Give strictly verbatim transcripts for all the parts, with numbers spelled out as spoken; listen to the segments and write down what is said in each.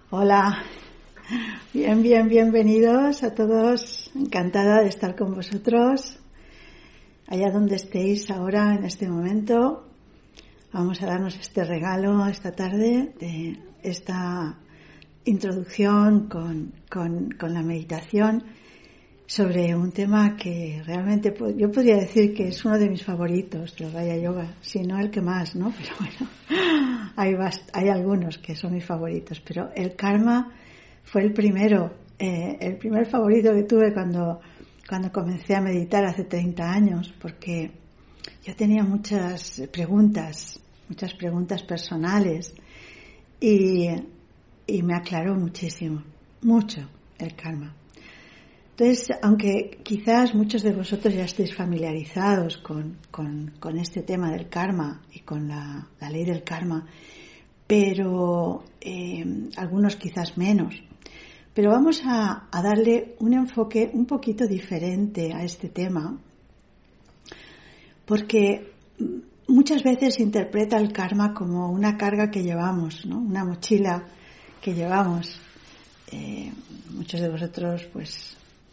Hola, bien, bien, bienvenidos a todos. Encantada de estar con vosotros. Allá donde estéis ahora, en este momento, vamos a darnos este regalo esta tarde de esta introducción con, con, con la meditación sobre un tema que realmente yo podría decir que es uno de mis favoritos del Raya Yoga, si no el que más, ¿no? Pero bueno, hay, bast- hay algunos que son mis favoritos, pero el karma fue el primero, eh, el primer favorito que tuve cuando, cuando comencé a meditar hace treinta años, porque yo tenía muchas preguntas, muchas preguntas personales y, y me aclaró muchísimo, mucho el karma. Entonces, aunque quizás muchos de vosotros ya estéis familiarizados con, con, con este tema del karma y con la, la ley del karma, pero eh, algunos quizás menos, pero vamos a, a darle un enfoque un poquito diferente a este tema, porque muchas veces se interpreta el karma como una carga que llevamos, ¿no? Una mochila que llevamos. Eh, muchos de vosotros, pues,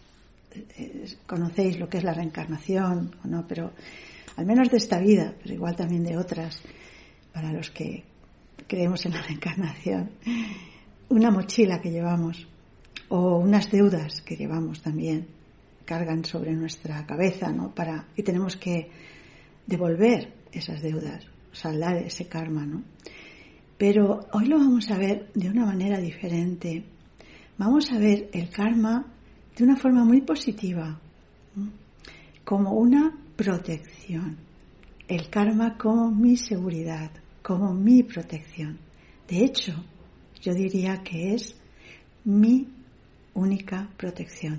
conocéis lo que es la reencarnación o no, pero al menos de esta vida, pero igual también de otras, para los que creemos en la reencarnación, una mochila que llevamos o unas deudas que llevamos también cargan sobre nuestra cabeza, ¿no? Para, y tenemos que devolver esas deudas, saldar ese karma, ¿no? Pero hoy lo vamos a ver de una manera diferente. Vamos a ver el karma de una forma muy positiva, ¿no? Como una protección. El karma como mi seguridad, como mi protección. De hecho, yo diría que es mi única protección,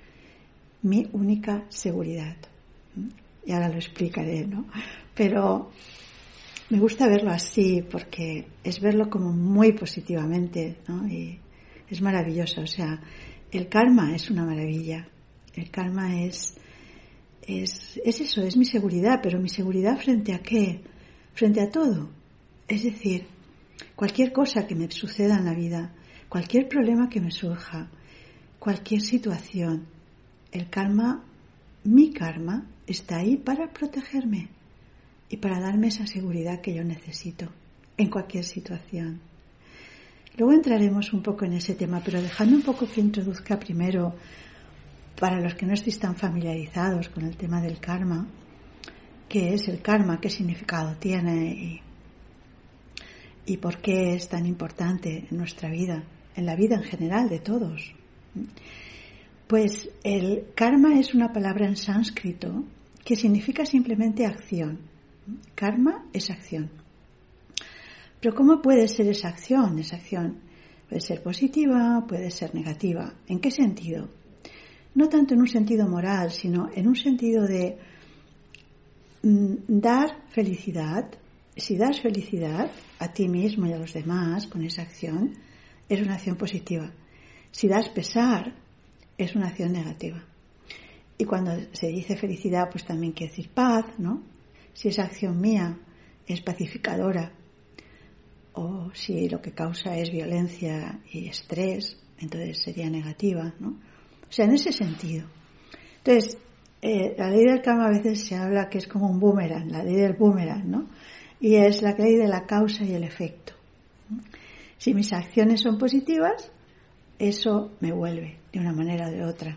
mi única seguridad. Y ahora lo explicaré, ¿no? Pero me gusta verlo así porque es verlo como muy positivamente, ¿no? Y es maravilloso, o sea, el karma es una maravilla. El karma es, es, es eso, es mi seguridad, pero mi seguridad ¿frente a qué? Frente a todo. Es decir, cualquier cosa que me suceda en la vida, cualquier problema que me surja, cualquier situación, el karma, mi karma, está ahí para protegerme y para darme esa seguridad que yo necesito en cualquier situación. Luego entraremos un poco en ese tema, pero dejando un poco que introduzca primero, para los que no estéis tan familiarizados con el tema del karma, qué es el karma, qué significado tiene y, y por qué es tan importante en nuestra vida, en la vida en general de todos. Pues el karma es una palabra en sánscrito que significa simplemente acción. Karma es acción. Pero ¿cómo puede ser esa acción? Esa acción puede ser positiva, puede ser negativa. ¿En qué sentido? No tanto en un sentido moral, sino en un sentido de mm, dar felicidad. Si das felicidad a ti mismo y a los demás con esa acción, es una acción positiva. Si das pesar, es una acción negativa. Y cuando se dice felicidad, pues también quiere decir paz, ¿no? Si esa acción mía es pacificadora, o si lo que causa es violencia y estrés, entonces sería negativa, ¿no? O sea, en ese sentido. Entonces, eh, la ley del karma a veces se habla que es como un boomerang, la ley del boomerang, ¿no? Y es la ley de la causa y el efecto. Si mis acciones son positivas, eso me vuelve de una manera o de otra.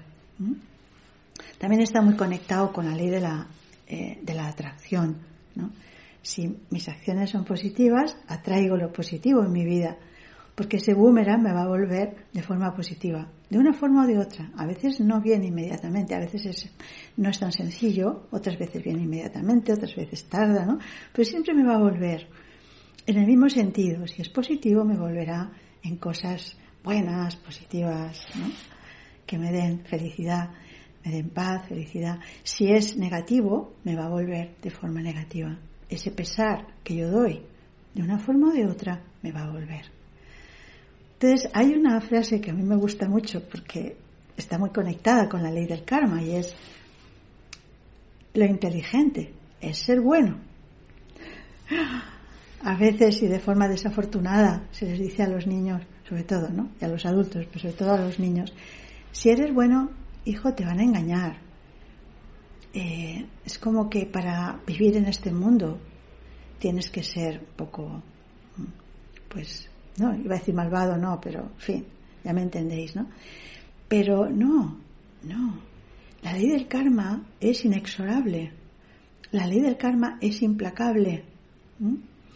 También está muy conectado con la ley de la, eh, de la atracción, ¿no? Si mis acciones son positivas, atraigo lo positivo en mi vida, porque ese boomerang me va a volver de forma positiva, de una forma o de otra. A veces no viene inmediatamente, a veces es, no es tan sencillo, otras veces viene inmediatamente, otras veces tarda, ¿no? Pero siempre me va a volver en el mismo sentido. Si es positivo, me volverá en cosas buenas, positivas, ¿no? Que me den felicidad, me den paz, felicidad. Si es negativo, me va a volver de forma negativa. Ese pesar que yo doy, de una forma o de otra, me va a volver. Entonces, hay una frase que a mí me gusta mucho porque está muy conectada con la ley del karma y es: lo inteligente es ser bueno. A veces, y de forma desafortunada, se les dice a los niños, sobre todo, ¿no? Y a los adultos, pero sobre todo a los niños. Si eres bueno, hijo, te van a engañar. Eh, es como que para vivir en este mundo tienes que ser un poco, pues, no, iba a decir malvado, no, pero, en fin, ya me entendéis, ¿no? Pero no, no. La ley del karma es inexorable. La ley del karma es implacable. ¿Mm?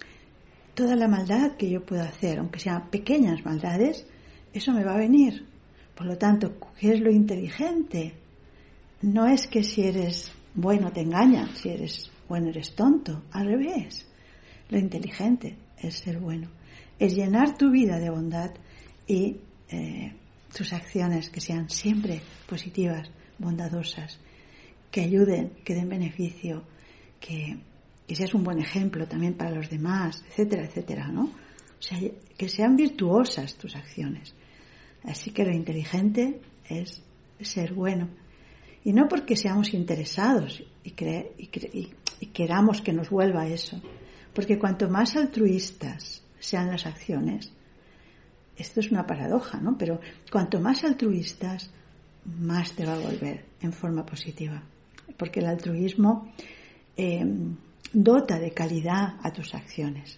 Toda la maldad que yo pueda hacer, aunque sean pequeñas maldades, eso me va a venir. Por lo tanto, ¿qué es lo inteligente? No es que si eres bueno te engañan, si eres bueno eres tonto, al revés. Lo inteligente es ser bueno, es llenar tu vida de bondad y eh, tus acciones que sean siempre positivas, bondadosas, que ayuden, que den beneficio, que, que seas un buen ejemplo también para los demás, etcétera, etcétera, ¿no? O sea, que sean virtuosas tus acciones. Así que lo inteligente es ser bueno. Y no porque seamos interesados y, cre- y, cre- y, y queramos que nos vuelva eso. Porque cuanto más altruistas sean las acciones, esto es una paradoja, ¿no? Pero cuanto más altruistas, más te va a volver en forma positiva. Porque el altruismo eh, dota de calidad a tus acciones.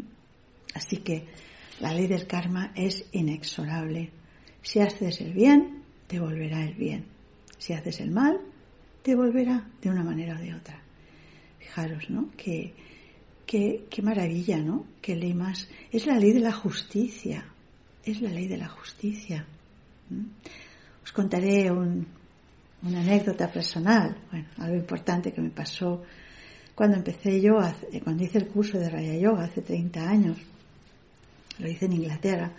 Así que la ley del karma es inexorable. Si haces el bien, te volverá el bien. Si haces el mal, te volverá de una manera o de otra. Fijaros, ¿no? Qué, qué, qué maravilla, ¿no? Qué ley más. Es la ley de la justicia. Es la ley de la justicia. ¿Mm? Os contaré un, una anécdota personal. Bueno, algo importante que me pasó cuando empecé yo, hace, cuando hice el curso de Raya Yoga hace treinta años. Lo hice en Inglaterra,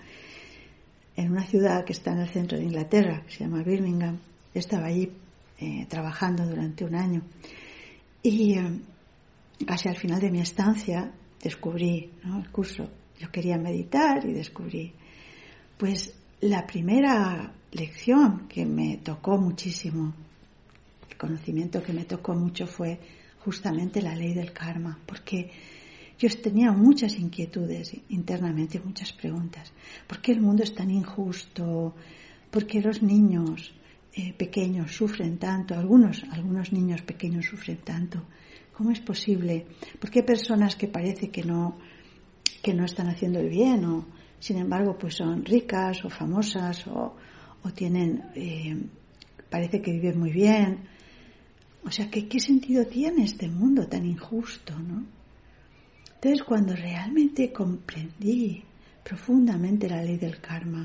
en una ciudad que está en el centro de Inglaterra, que se llama Birmingham. Yo estaba allí eh, trabajando durante un año y eh, casi al final de mi estancia descubrí, ¿no?, el curso. Yo quería meditar y descubrí. Pues la primera lección que me tocó muchísimo, el conocimiento que me tocó mucho fue justamente la ley del karma, porque yo tenía muchas inquietudes internamente, muchas preguntas. ¿Por qué el mundo es tan injusto? ¿Por qué los niños eh, pequeños sufren tanto? Algunos, algunos niños pequeños sufren tanto. ¿Cómo es posible? ¿Por qué personas que parece que no, que no están haciendo el bien, o sin embargo pues son ricas o famosas o, o tienen, eh, parece que viven muy bien? O sea, ¿qué, qué sentido tiene este mundo tan injusto, no? Entonces, cuando realmente comprendí profundamente la ley del karma,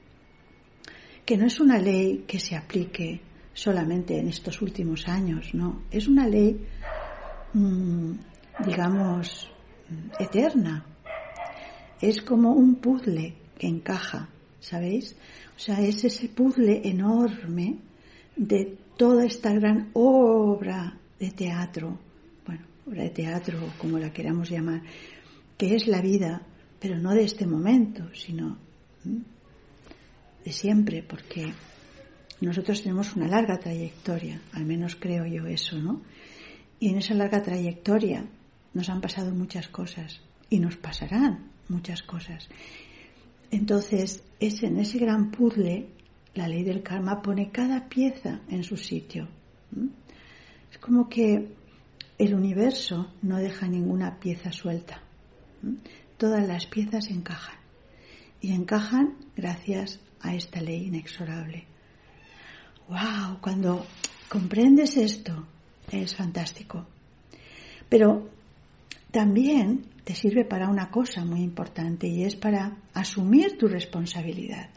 que no es una ley que se aplique solamente en estos últimos años, no, es una ley, mmm, digamos, eterna. Es como un puzzle que encaja, ¿sabéis? O sea, es ese puzzle enorme de toda esta gran obra de teatro, bueno, obra de teatro, como la queramos llamar, que es la vida, pero no de este momento, sino de siempre, porque nosotros tenemos una larga trayectoria, al menos creo yo eso, ¿no? Y en esa larga trayectoria nos han pasado muchas cosas y nos pasarán muchas cosas. Entonces, es en ese gran puzzle, la ley del karma pone cada pieza en su sitio. ¿Mm? Es como que el universo no deja ninguna pieza suelta. ¿Mm? Todas las piezas encajan. Y encajan gracias a esta ley inexorable. ¡Wow! Cuando comprendes esto, es fantástico. Pero también te sirve para una cosa muy importante, y es para asumir tu responsabilidad.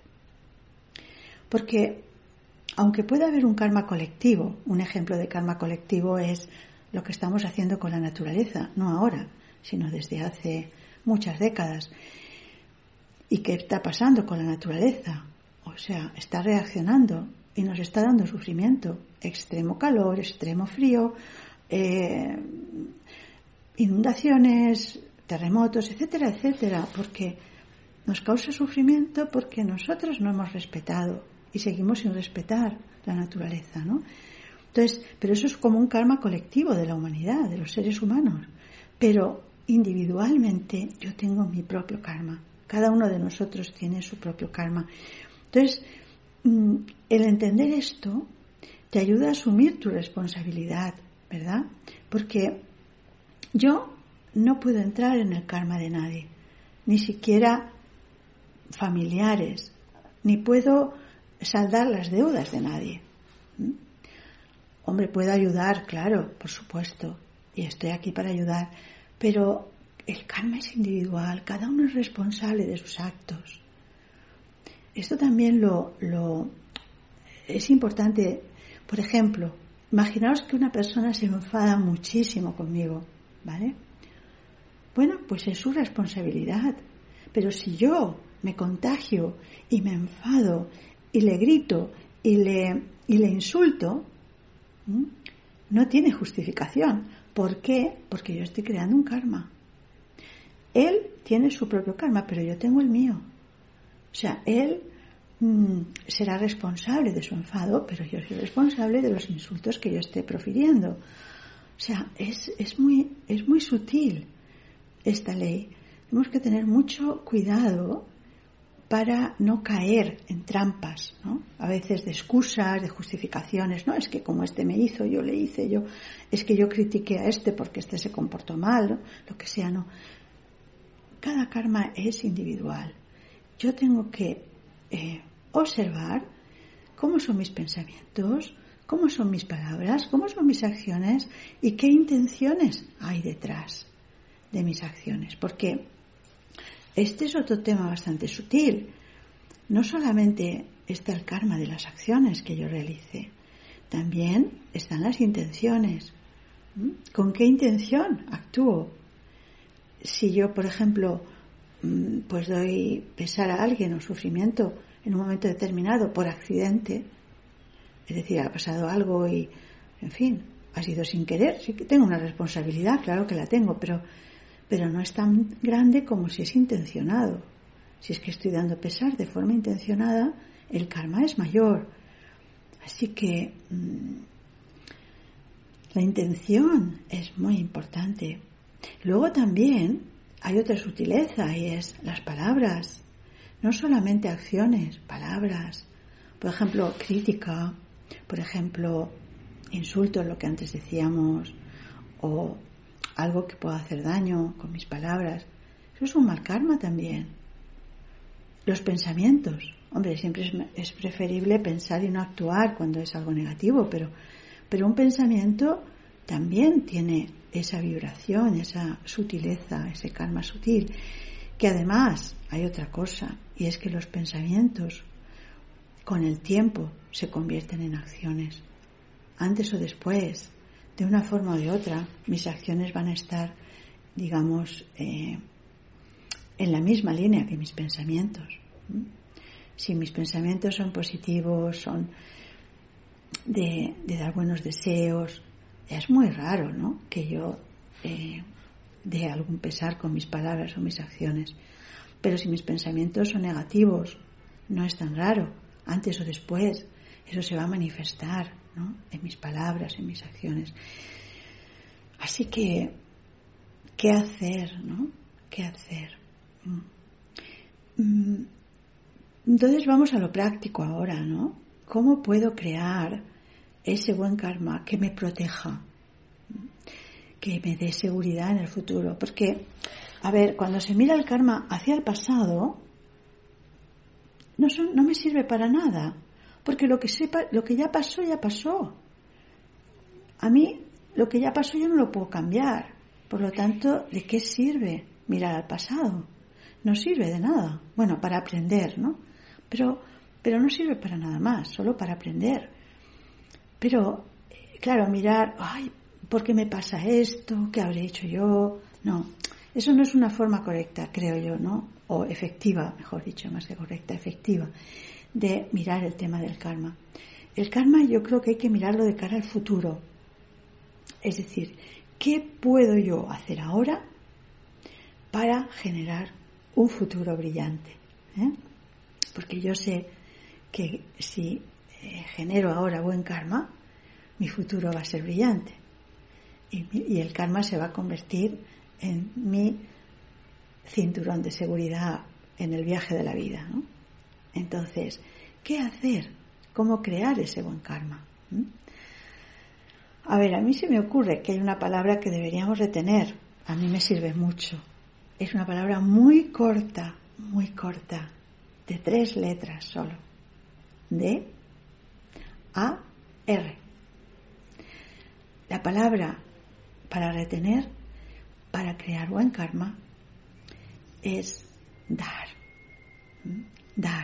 Porque aunque pueda haber un karma colectivo, un ejemplo de karma colectivo es lo que estamos haciendo con la naturaleza, no ahora, sino desde hace muchas décadas. ¿Y qué está pasando con la naturaleza? O sea, está reaccionando y nos está dando sufrimiento, extremo calor, extremo frío, eh, inundaciones, terremotos, etcétera, etcétera, porque nos causa sufrimiento porque nosotros no hemos respetado y seguimos sin respetar la naturaleza, ¿no? Entonces, pero eso es como un karma colectivo de la humanidad, de los seres humanos. Pero individualmente yo tengo mi propio karma. Cada uno de nosotros tiene su propio karma. Entonces, el entender esto te ayuda a asumir tu responsabilidad, ¿verdad? Porque yo no puedo entrar en el karma de nadie, ni siquiera familiares, ni puedo saldar las deudas de nadie. ¿Mm? Hombre, puedo ayudar, claro, por supuesto, y estoy aquí para ayudar, pero el karma es individual, cada uno es responsable de sus actos. Esto también lo, lo es importante. Por ejemplo, imaginaos que una persona se enfada muchísimo conmigo, ¿vale? Bueno, pues es su responsabilidad. Pero si yo me contagio y me enfado y le grito y le, y le insulto, ¿m? no tiene justificación. ¿Por qué? Porque yo estoy creando un karma. Él tiene su propio karma, pero yo tengo el mío. O sea, él mmm, será responsable de su enfado, pero yo soy responsable de los insultos que yo esté profiriendo. O sea, es, es, muy, es muy sutil esta ley. Tenemos que tener mucho cuidado para no caer en trampas, ¿no? A veces de excusas, de justificaciones. No, es que como este me hizo, yo le hice, yo, es que yo critiqué a este porque este se comportó mal, ¿no? Lo que sea, no. Cada karma es individual. Yo tengo que eh, observar cómo son mis pensamientos, cómo son mis palabras, cómo son mis acciones y qué intenciones hay detrás de mis acciones. Porque este es otro tema bastante sutil. No solamente está el karma de las acciones que yo realice, también están las intenciones. ¿Mm? ¿Con qué intención actúo? Si yo, por ejemplo, pues doy pesar a alguien o sufrimiento en un momento determinado por accidente, es decir, ha pasado algo y, en fin, ha sido sin querer, sí que tengo una responsabilidad, claro que la tengo, pero, pero no es tan grande como si es intencionado. Si es que estoy dando pesar de forma intencionada, el karma es mayor. Así que mmm, la intención es muy importante. Luego también hay otra sutileza y es las palabras, no solamente acciones, palabras. Por ejemplo, crítica, por ejemplo, insultos, lo que antes decíamos, o algo que pueda hacer daño con mis palabras. Eso es un mal karma también. Los pensamientos, hombre, siempre es, es preferible pensar y no actuar cuando es algo negativo, pero, pero un pensamiento también tiene esa vibración, esa sutileza, ese karma sutil, que además hay otra cosa, y es que los pensamientos con el tiempo se convierten en acciones. Antes o después, de una forma o de otra, mis acciones van a estar, digamos, eh, en la misma línea que mis pensamientos. ¿Mm? Si mis pensamientos son positivos, son de, de dar buenos deseos, es muy raro, ¿no?, que yo eh, dé algún pesar con mis palabras o mis acciones. Pero si mis pensamientos son negativos, no es tan raro. Antes o después, eso se va a manifestar, ¿no?, en mis palabras, en mis acciones. Así que, ¿qué hacer, no? ¿Qué hacer? Entonces vamos a lo práctico ahora, ¿no? ¿Cómo puedo crear ese buen karma que me proteja, que me dé seguridad en el futuro? Porque, a ver, cuando se mira el karma hacia el pasado, no, son, no me sirve para nada, porque lo que sepa, lo que ya pasó, ya pasó. A mí, lo que ya pasó yo no lo puedo cambiar. Por lo tanto, ¿de qué sirve mirar al pasado? No sirve de nada. Bueno, para aprender, ¿no? Pero, pero no sirve para nada más, solo para aprender. Pero, claro, mirar, ay, ¿por qué me pasa esto? ¿Qué habré hecho yo? No, eso no es una forma correcta, creo yo, ¿no? O efectiva, mejor dicho, más que correcta, efectiva, de mirar el tema del karma. El karma yo creo que hay que mirarlo de cara al futuro. Es decir, ¿qué puedo yo hacer ahora para generar un futuro brillante? ¿Eh? Porque yo sé que si eh, genero ahora buen karma, mi futuro va a ser brillante. Y, y el karma se va a convertir en mi cinturón de seguridad en el viaje de la vida, ¿no? Entonces, ¿qué hacer? ¿Cómo crear ese buen karma? ¿Mm? A ver, a mí se me ocurre que hay una palabra que deberíamos retener. A mí me sirve mucho. Es una palabra muy corta, muy corta, de tres letras solo. D A R. La palabra para retener, para crear buen karma, es dar. ¿Mm? Dar.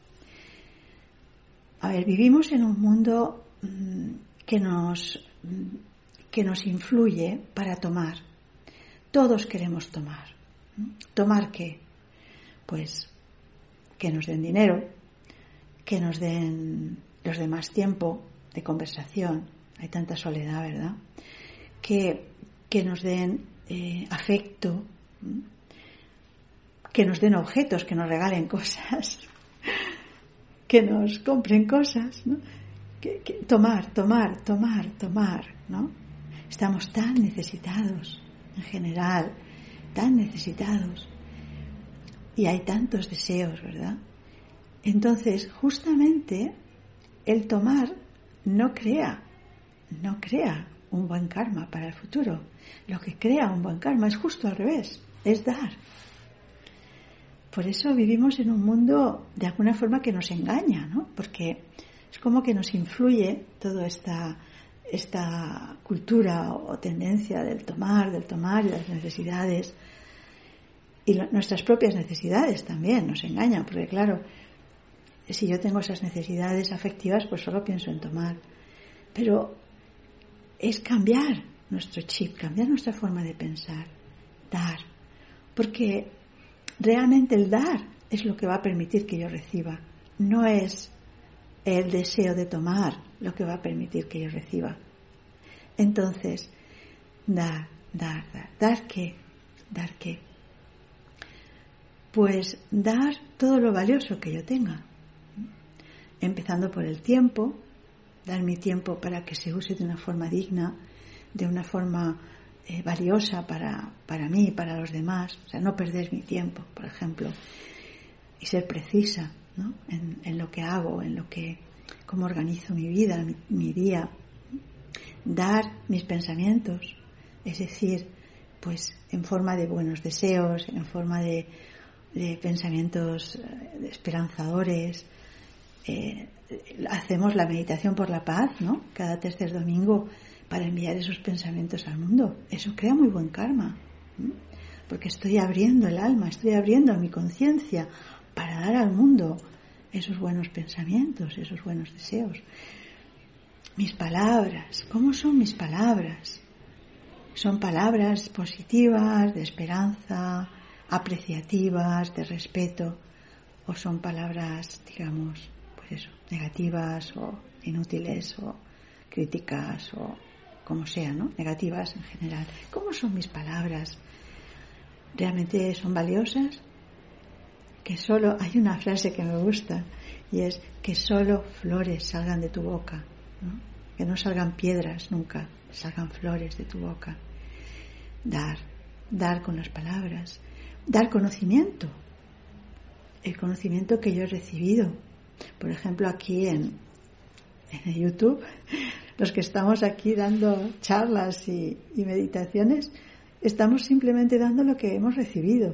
A ver, vivimos en un mundo mmm, que nos, mmm, que nos influye para tomar. Todos queremos tomar. ¿Mm? ¿Tomar qué? Pues que nos den dinero, que nos den los demás tiempo de conversación. Hay tanta soledad, ¿verdad? Que, que nos den eh, afecto, ¿Mm? que nos den objetos, que nos regalen cosas, que nos compren cosas, ¿no? Que, que, tomar, tomar, tomar, tomar, ¿no? Estamos tan necesitados, en general, tan necesitados. Y hay tantos deseos, ¿verdad? Entonces, justamente, el tomar no crea, no crea un buen karma para el futuro. Lo que crea un buen karma es justo al revés, es dar. Por eso vivimos en un mundo de alguna forma que nos engaña, ¿no? Porque es como que nos influye toda esta, esta cultura o tendencia del tomar, del tomar y las necesidades. Y lo, nuestras propias necesidades también nos engañan, porque claro, si yo tengo esas necesidades afectivas, pues solo pienso en tomar. Pero es cambiar nuestro chip, cambiar nuestra forma de pensar, dar. Porque realmente el dar es lo que va a permitir que yo reciba. No es el deseo de tomar lo que va a permitir que yo reciba. Entonces, dar, dar, dar. ¿Dar qué? ¿Dar qué? Pues dar todo lo valioso que yo tenga. Empezando por el tiempo, dar mi tiempo para que se use de una forma digna, de una forma eh, valiosa para, para mí y para los demás. O sea, no perder mi tiempo, por ejemplo, y ser precisa, ¿no? en, en lo que hago, en lo que, cómo organizo mi vida, mi, mi día. Dar mis pensamientos, es decir, pues en forma de buenos deseos, en forma de de pensamientos esperanzadores. Eh, hacemos la meditación por la paz, ¿no? Cada tercer domingo para enviar esos pensamientos al mundo. Eso crea muy buen karma, ¿sí? Porque estoy abriendo el alma, estoy abriendo mi conciencia para dar al mundo esos buenos pensamientos, esos buenos deseos. Mis palabras, ¿cómo son mis palabras? Son palabras positivas, de esperanza, apreciativas, de respeto, o son palabras, digamos, pues eso, negativas o inútiles o críticas o como sea, ¿no? Negativas en general. ¿Cómo son mis palabras? ¿Realmente son valiosas? Que solo, hay una frase que me gusta y es que solo flores salgan de tu boca, ¿no? Que no salgan piedras nunca, salgan flores de tu boca. Dar, dar con las palabras. Dar conocimiento, el conocimiento que yo he recibido. Por ejemplo, aquí en, en YouTube, los que estamos aquí dando charlas y, y meditaciones, estamos simplemente dando lo que hemos recibido.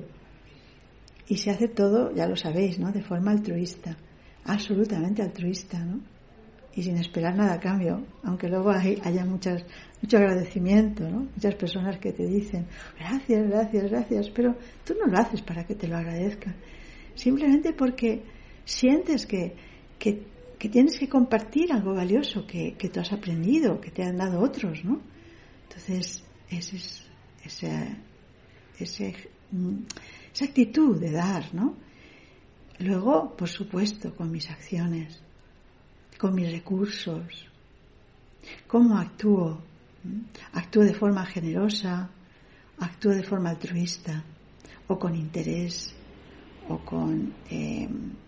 Y se hace todo, ya lo sabéis, ¿no? De forma altruista, absolutamente altruista, ¿no? Y sin esperar nada a cambio, aunque luego hay, haya muchas, mucho agradecimiento, ¿no? Muchas personas que te dicen gracias, gracias, gracias, pero tú no lo haces para que te lo agradezcan, simplemente porque sientes que, que, que tienes que compartir algo valioso que, que tú has aprendido, que te han dado otros, ¿no? Entonces, ese es, ese, ese, esa actitud de dar, ¿no? Luego, por supuesto, con mis acciones, con mis recursos, cómo actúo. Actúo de forma generosa, actúo de forma altruista, o con interés, o con eh,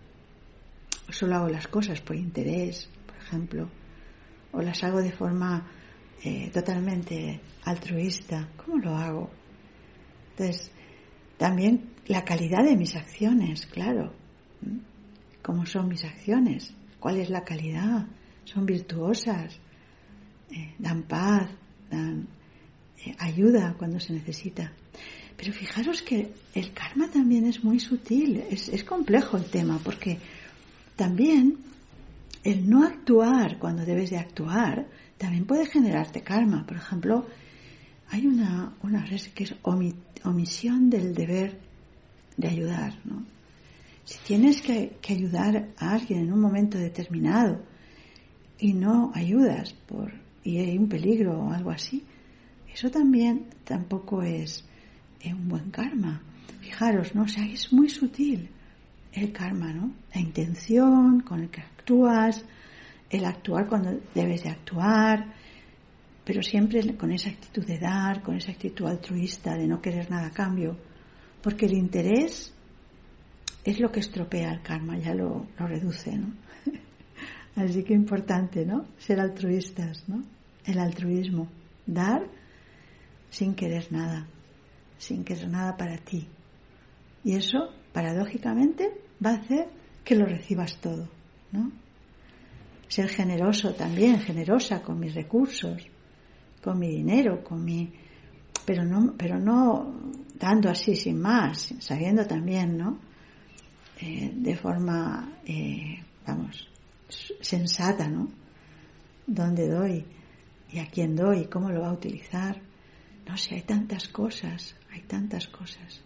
solo hago las cosas por interés, por ejemplo, o las hago de forma eh, totalmente altruista. ¿Cómo lo hago? Entonces, También la calidad de mis acciones, claro. ¿Cómo son mis acciones? ¿Cuál es la calidad? ¿Son virtuosas? Eh, ¿Dan paz? ¿Dan eh, ayuda cuando se necesita? Pero fijaros que el karma también es muy sutil, es, es complejo el tema, porque también el no actuar cuando debes de actuar también puede generarte karma. Por ejemplo, hay una, una frase que es omit, omisión del deber de ayudar, ¿no? Si tienes que, que ayudar a alguien en un momento determinado y no ayudas por y hay un peligro o algo así, eso también tampoco es, es un buen karma. Fijaros, ¿no? O sea, es muy sutil el karma, ¿no? La intención con la que actúas, el actuar cuando debes de actuar, pero siempre con esa actitud de dar, con esa actitud altruista de no querer nada a cambio, porque el interés es lo que estropea el karma, ya lo, lo reduce, ¿no? Así que importante, ¿no? Ser altruistas, ¿no? El altruismo, dar sin querer nada, sin querer nada para ti. Y eso, paradójicamente, va a hacer que lo recibas todo, ¿no? Ser generoso también, generosa con mis recursos, con mi dinero, con mi... Pero no, pero no dando así sin más, sabiendo también, ¿no? Eh, de forma, eh, vamos, sensata, ¿no? ¿Dónde doy? ¿Y a quién doy? ¿Cómo lo va a utilizar? No sé, hay tantas cosas, hay tantas cosas.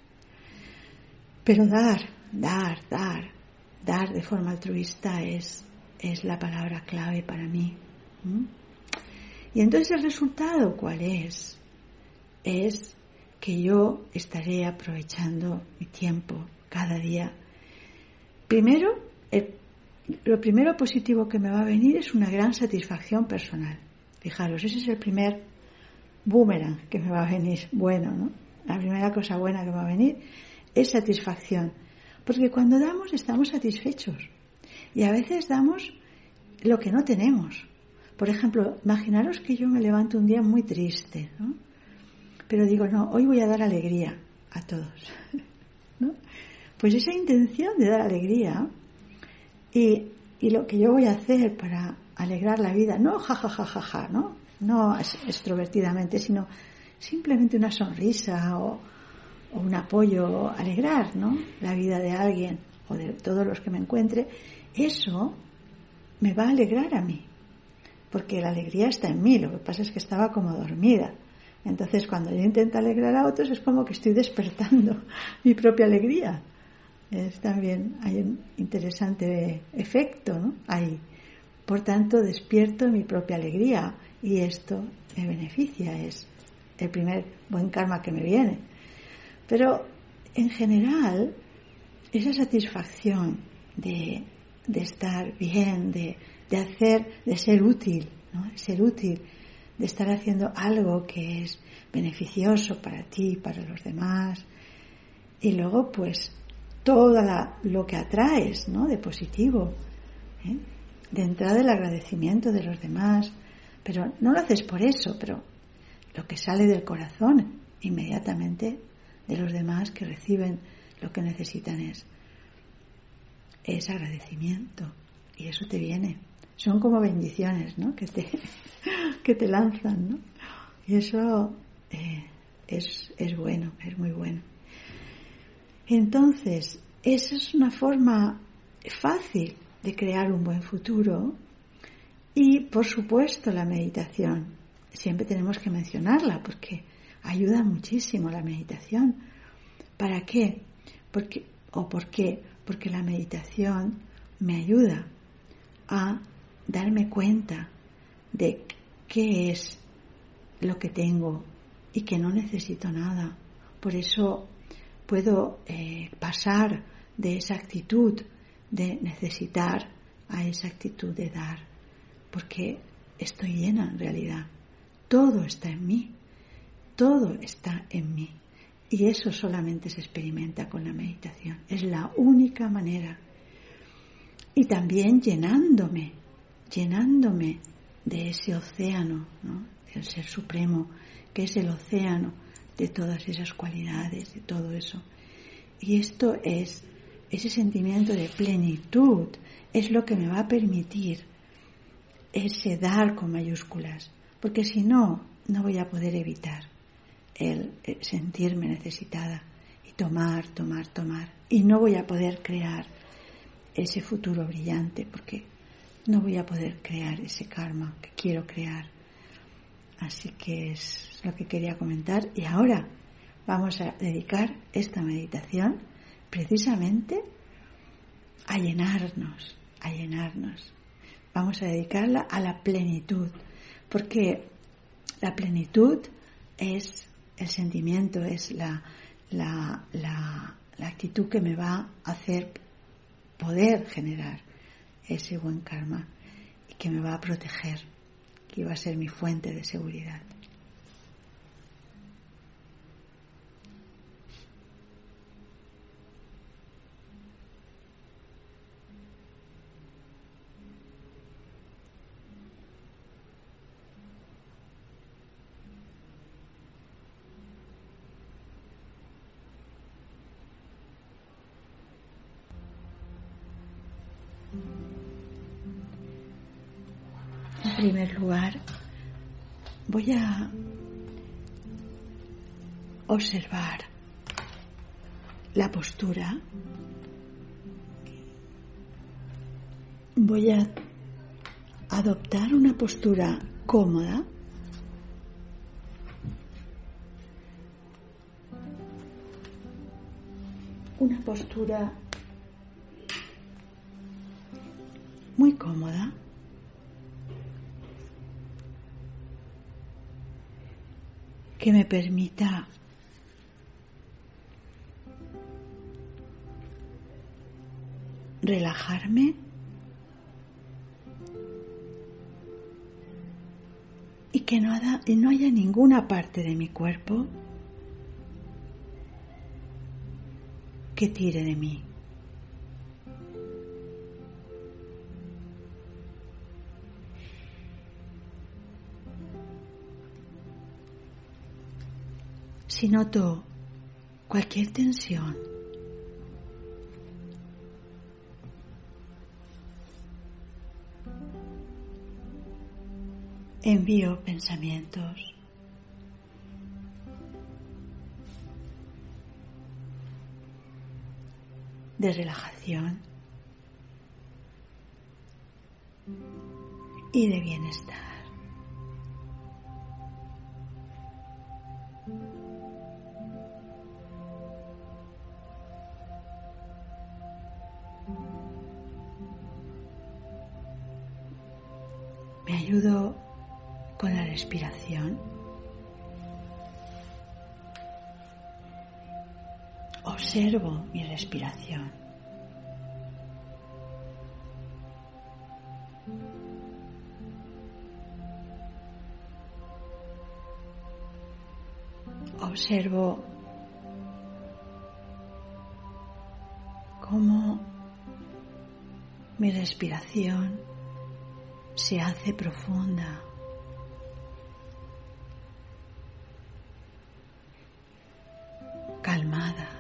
Pero dar, dar, dar, dar de forma altruista es, es la palabra clave para mí. ¿Mm? Y entonces el resultado, ¿cuál es? Es que yo estaré aprovechando mi tiempo cada día. Primero, el, lo primero positivo que me va a venir es una gran satisfacción personal. Fijaros, ese es el primer boomerang que me va a venir bueno, ¿no? La primera cosa buena que me va a venir es satisfacción. Porque cuando damos estamos satisfechos. Y a veces damos lo que no tenemos. Por ejemplo, imaginaros que yo me levanto un día muy triste, ¿no? Pero digo, no, hoy voy a dar alegría a todos, ¿no? Pues esa intención de dar alegría y, y lo que yo voy a hacer para alegrar la vida, no ja, ja, ja, ja, ja, ¿no? No extrovertidamente, sino simplemente una sonrisa o, o un apoyo, alegrar, ¿no? La vida de alguien o de todos los que me encuentre, eso me va a alegrar a mí, porque la alegría está en mí, lo que pasa es que estaba como dormida. Entonces cuando yo intento alegrar a otros es como que estoy despertando mi propia alegría. Es también hay un interesante efecto, ¿no? Ahí. Por tanto, despierto mi propia alegría y esto me beneficia, es el primer buen karma que me viene. Pero en general, esa satisfacción de, de estar bien, de, de hacer, de ser útil, ¿no? Ser útil, de estar haciendo algo que es beneficioso para ti, para los demás, y luego pues todo la, lo que atraes, ¿no? De positivo, ¿eh? De entrada el agradecimiento de los demás, pero no lo haces por eso, pero lo que sale del corazón inmediatamente de los demás que reciben lo que necesitan es, es agradecimiento, y eso te viene. Son como bendiciones, ¿no? Que te, que te lanzan, ¿no? Y eso eh, es, es bueno, es muy bueno. Entonces, esa es una forma fácil de crear un buen futuro. Y, por supuesto, la meditación. Siempre tenemos que mencionarla porque ayuda muchísimo la meditación. ¿Para qué? Porque, ¿O por qué? Porque la meditación me ayuda a darme cuenta de qué es lo que tengo y que no necesito nada. Por eso puedo eh, pasar de esa actitud de necesitar a esa actitud de dar, porque estoy llena en realidad. Todo está en mí, todo está en mí. Y eso solamente se experimenta con la meditación. Es la única manera. Y también llenándome, llenándome de ese océano, ¿no? Del Ser Supremo, que es el océano de todas esas cualidades, de todo eso Y esto es, ese sentimiento de plenitud, es lo que me va a permitir ese dar con mayúsculas, porque si no, no voy a poder evitar el sentirme necesitada y tomar, tomar, tomar, y no voy a poder crear ese futuro brillante, porque no voy a poder crear ese karma que quiero crear. Así que es lo que quería comentar, y ahora vamos a dedicar esta meditación precisamente a llenarnos, a llenarnos. Vamos a dedicarla a la plenitud, porque la plenitud es el sentimiento, es la, la, la, la actitud que me va a hacer poder generar ese buen karma y que me va a proteger, que va a ser mi fuente de seguridad. En primer lugar, voy a observar la postura. Voy a adoptar una postura cómoda. Una postura muy cómoda. Que me permita relajarme y que no haya, y no haya ninguna parte de mi cuerpo que tire de mí. Si noto cualquier tensión, envío pensamientos de relajación y de bienestar. Me ayudo con la respiración. Observo mi respiración. Observo cómo mi respiración se hace profunda. Calmada.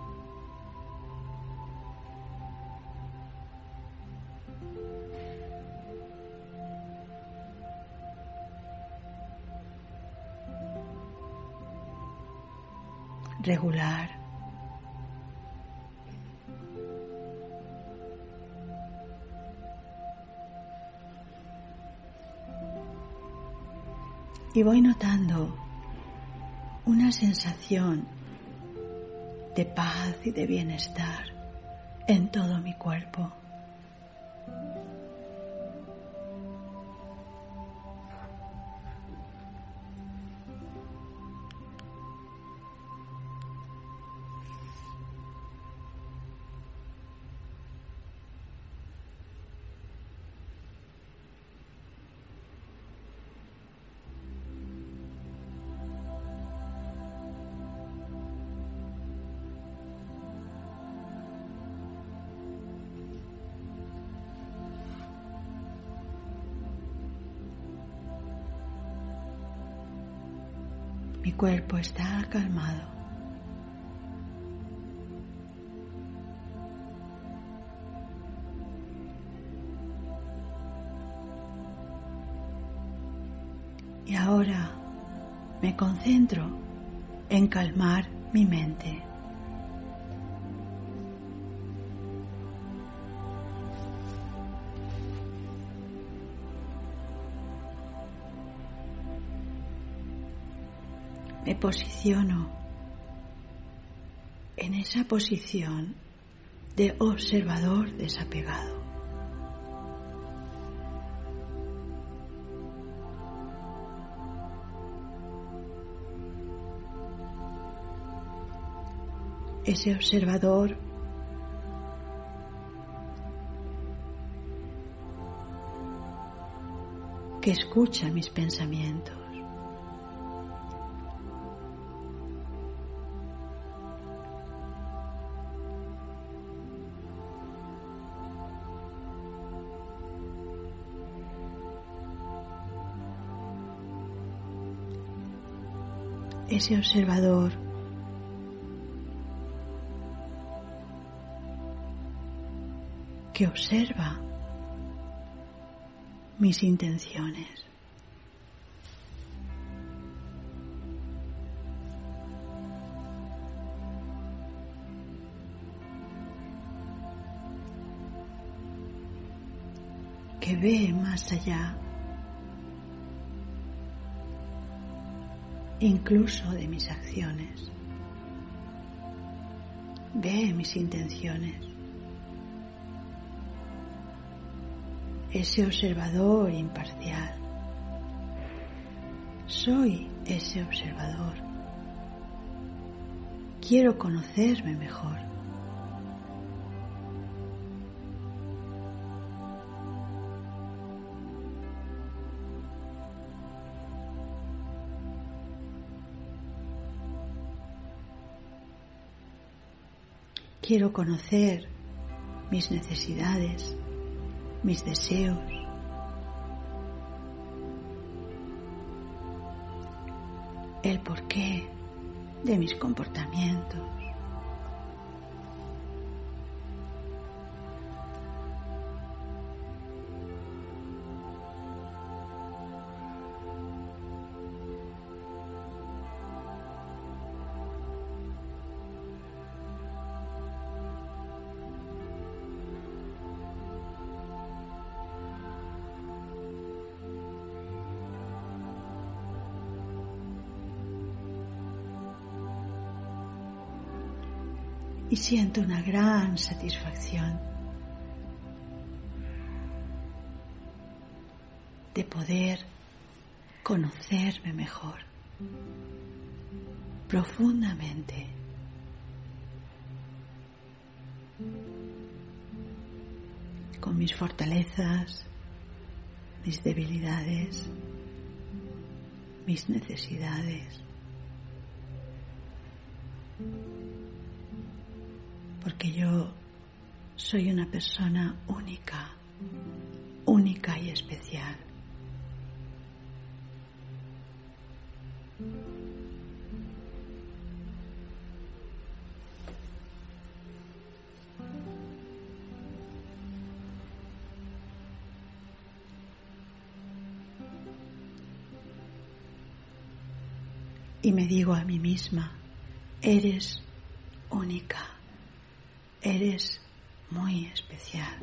Regular. Y voy notando una sensación de paz y de bienestar en todo mi cuerpo. Mi cuerpo está calmado. Y ahora me concentro en calmar mi mente. Me posiciono en esa posición de observador desapegado. Ese observador que escucha mis pensamientos. Ese observador que observa mis intenciones. Que ve más allá, incluso de mis acciones. Ve mis intenciones. Ese observador imparcial. Soy ese observador. Quiero conocerme mejor. Quiero conocer mis necesidades, mis deseos, el porqué de mis comportamientos. Y siento una gran satisfacción de poder conocerme mejor, profundamente. Con mis fortalezas, mis debilidades, mis necesidades. Porque yo soy una persona única, única y especial. Y me digo a mí misma, eres única. Eres muy especial.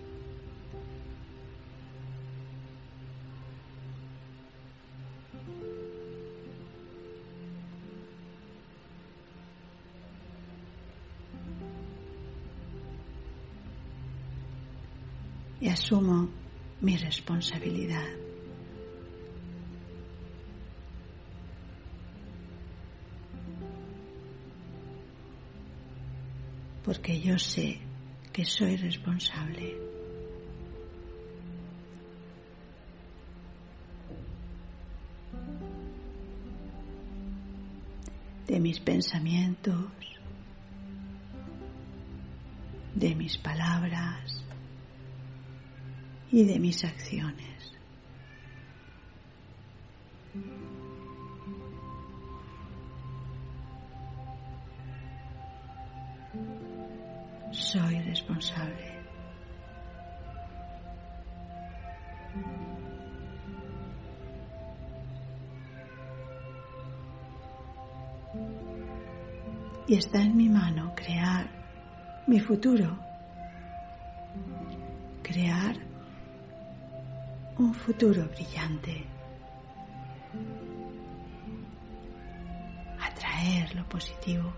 Y asumo mi responsabilidad. Porque yo sé que soy responsable. De mis pensamientos, de mis palabras y de mis acciones. Soy responsable. Y está en mi mano crear mi futuro, crear un futuro brillante, atraer lo positivo,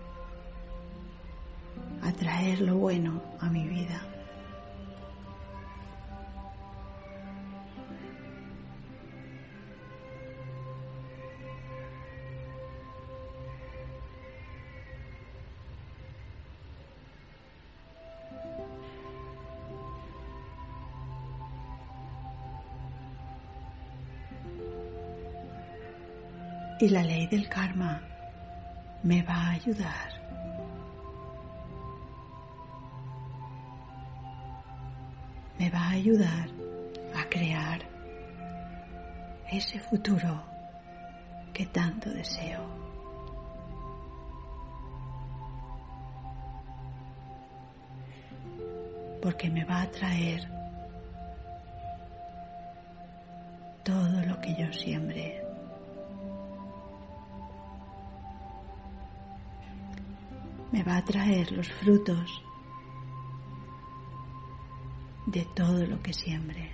atraer lo bueno a mi vida. Y la ley del karma me va a ayudar. Me va a ayudar a crear ese futuro que tanto deseo. Porque me va a traer todo lo que yo siembre. Me va a traer los frutos de todo lo que siembre.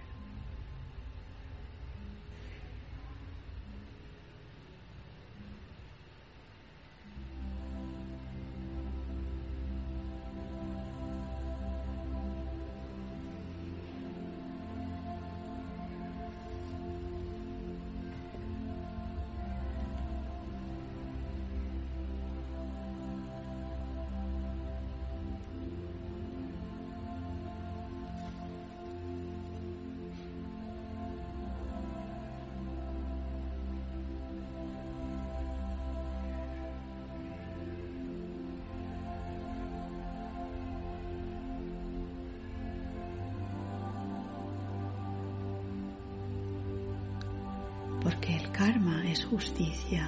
Porque el karma es justicia.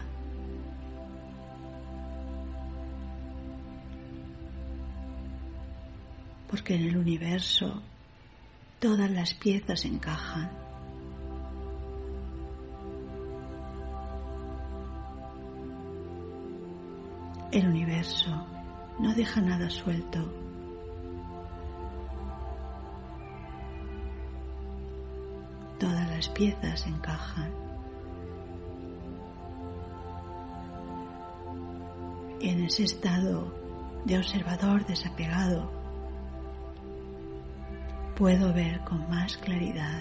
Porque en el universo todas las piezas encajan. El universo no deja nada suelto. Todas las piezas encajan. Y en ese estado de observador desapegado puedo ver con más claridad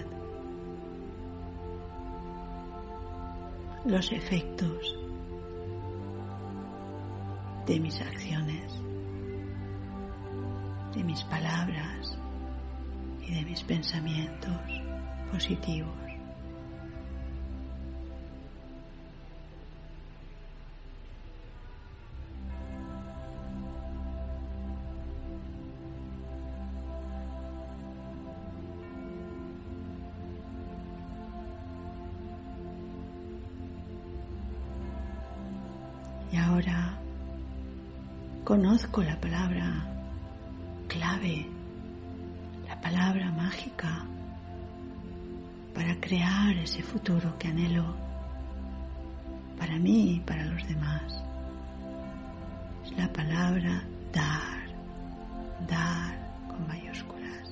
los efectos de mis acciones, de mis palabras y de mis pensamientos positivos. Y ahora conozco la palabra clave, la palabra mágica para crear ese futuro que anhelo para mí y para los demás. Es la palabra dar, dar con mayúsculas.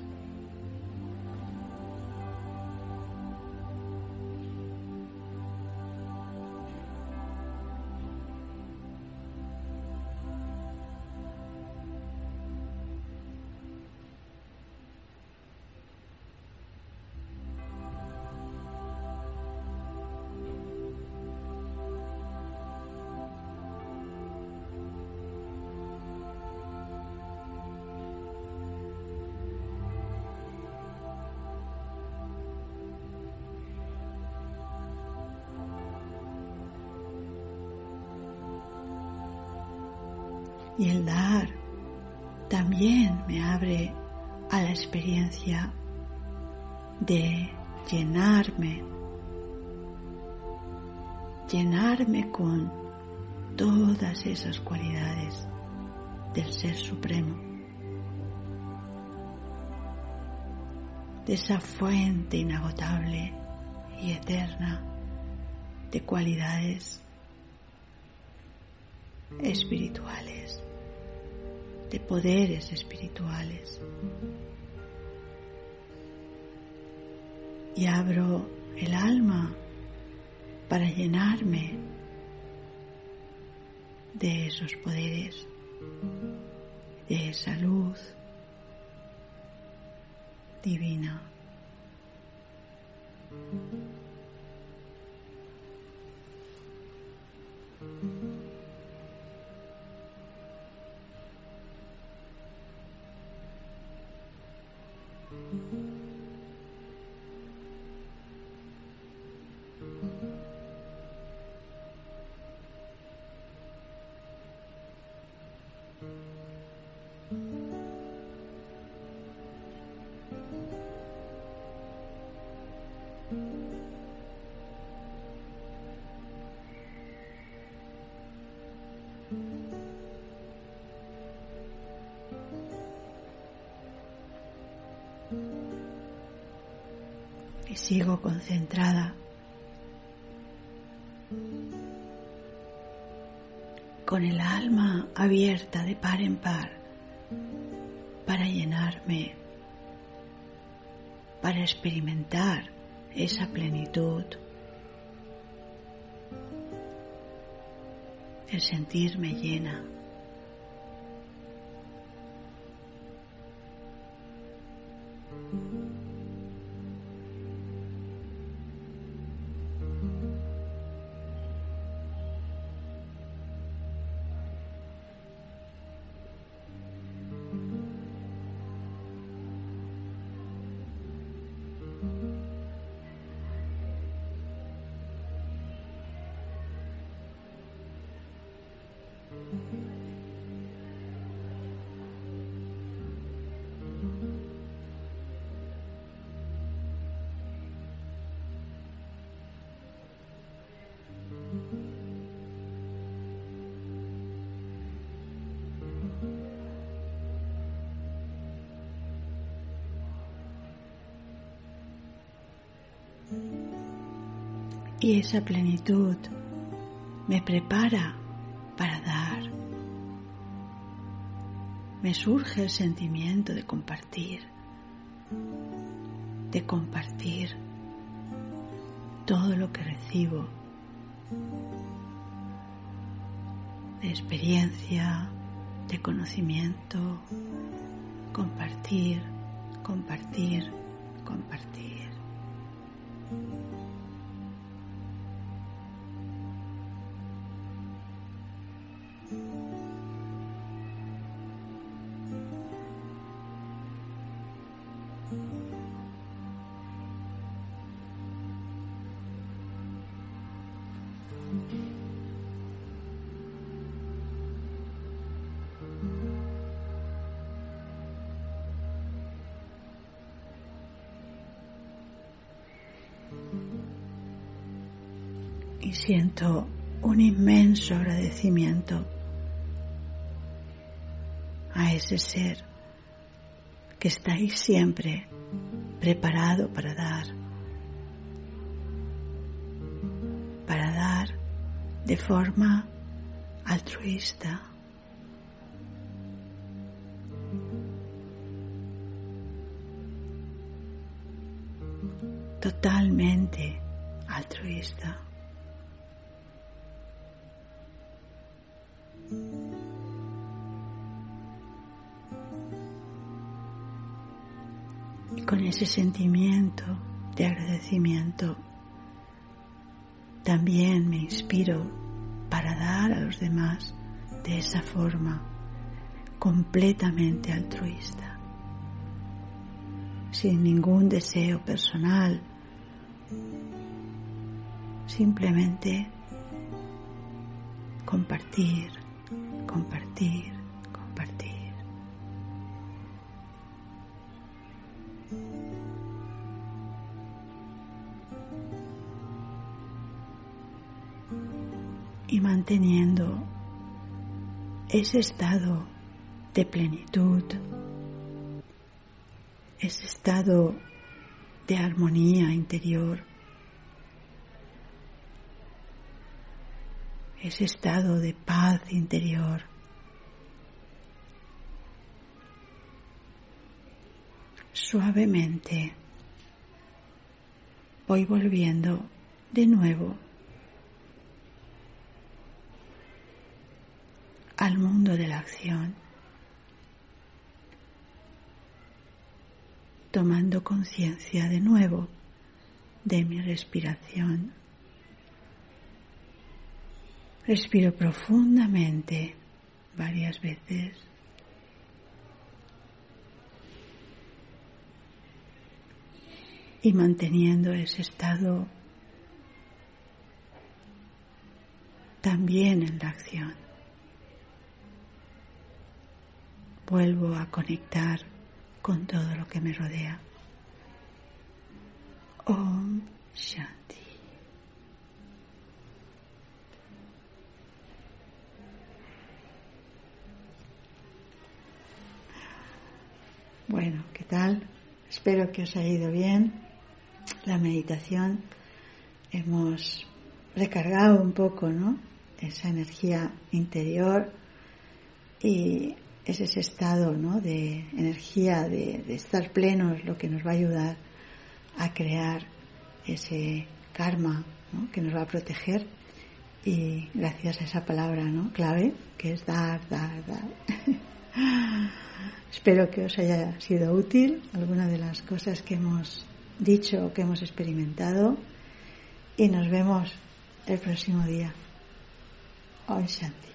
Y el dar también me abre a la experiencia de llenarme, llenarme con todas esas cualidades del Ser Supremo, de esa fuente inagotable y eterna de cualidades espirituales de poderes espirituales. Y abro el alma para llenarme de esos poderes, de esa luz divina. Y sigo concentrada con el alma abierta de par en par para llenarme, para experimentar esa plenitud, el sentirme llena. Y esa plenitud me prepara para dar. Me surge el sentimiento de compartir, de compartir todo lo que recibo, de experiencia, de conocimiento, compartir, compartir, compartir. Y siento un inmenso agradecimiento a ese ser que está ahí siempre preparado para dar, para dar de forma altruista. Totalmente altruista. Y con ese sentimiento de agradecimiento también me inspiro para dar a los demás de esa forma completamente altruista, sin ningún deseo personal, simplemente compartir, compartir, compartir. Y manteniendo ese estado de plenitud, ese estado de armonía interior, ese estado de paz interior, suavemente voy volviendo de nuevo al mundo de la acción, tomando conciencia de nuevo de mi respiración. Respiro profundamente varias veces. Y manteniendo ese estado también en la acción, vuelvo a conectar con todo lo que me rodea. Om Shanti. Bueno, ¿qué tal? Espero que os haya ido bien la meditación. Hemos recargado un poco, ¿no?, esa energía interior, y es ese estado, ¿no?, de energía, de, de estar plenos, lo que nos va a ayudar a crear ese karma, ¿no?, que nos va a proteger. Y gracias a esa palabra, ¿no?, clave, que es dar, dar, dar. Espero que os haya sido útil alguna de las cosas que hemos dicho o que hemos experimentado, y nos vemos el próximo día. Om Shanti.